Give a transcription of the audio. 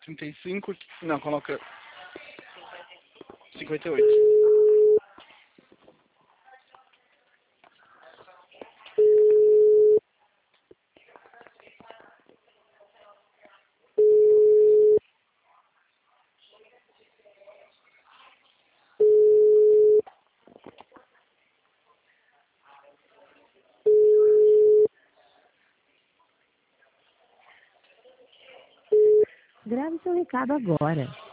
35, não, coloca 58. Grave seu recado agora.